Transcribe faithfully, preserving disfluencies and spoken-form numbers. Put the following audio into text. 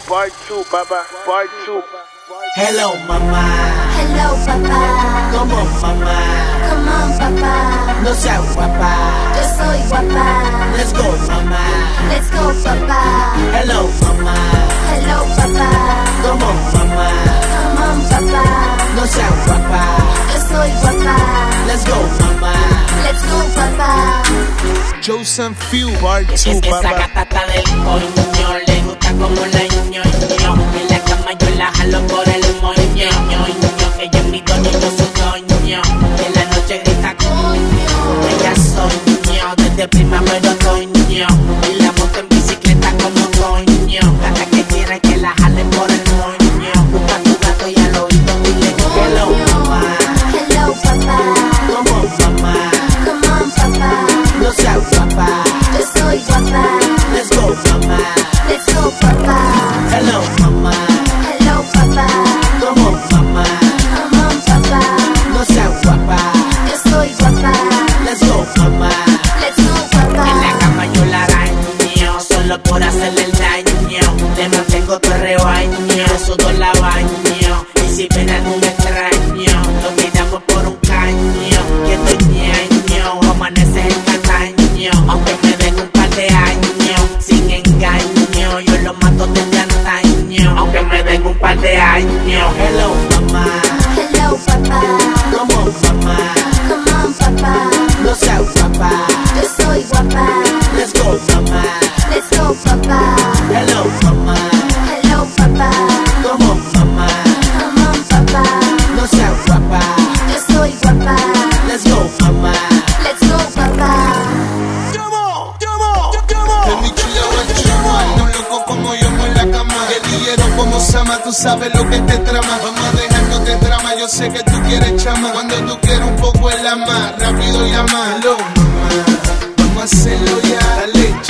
Part two, papá. Part two. Hello, mamá. Hello, papá. Come on, mamá. Come on, papá. No seas guapa. Yo soy guapa. Let's go, mamá. Let's go, papá. Hello, mamá. Hello, papá. Come on, mamá. Come on, papá. No seas guapa. Yo soy guapa. Let's go, mamá. Let's go, papá. Joseph Few, Part two, Esa papá. gata está del coño, le gusta como la ño, ño. En la cama yo la jalo por el moño, ño, ño. Ella es mi doña, yo su doño. En la noche grita coño, ella soñó. Desde primavera otoño, y la monto en bicicleta como coño. Cada que quiera que la jale por el moño. Busca tu gato y al oído dile hello, mamá. Hello, papá. Come on, mamá. Come on, papá. No seas guapa. Yo soy guapa. Let's go, mamá. Let's go, papá. Hello, mamá. Hello, papá. Come on, mamá. Come on, papá. No seas guapa. Yo soy guapa. Let's go, mamá. Let's go, papá. En la cama yo la araño, solo por hacerle el daño. Le mantengo todo el rebaño, sudo la baño. Y si ven algún extraño, lo tiramos por un caño. Que estoy ñaño, amanece en Cataño. Aunque me den un par de años, sin engaño, yo lo mato desde antaño. Aunque me den un par de años. Hello, mamá. Hello, papá. Come on, mamá. Come on, papá. No seas guapa. Yo soy guapa. Let's go, mamá. Let's go, papá. Hello, mamá. Hello, papá. Come on, mamá. Come on, papá. No seas guapa. Yo soy guapa. Let's go, mamá. Let's go, papá. El mi chula guachama, no loco como yo en la cama. El guillero como Sama, tú sabes lo que te trama. Vamos a dejarnos de drama, yo sé que tú quieres chama. Cuando tú quieres un poco en la más, rápido llama. Hello, mamá, vamos a hacerlo ya. Dale,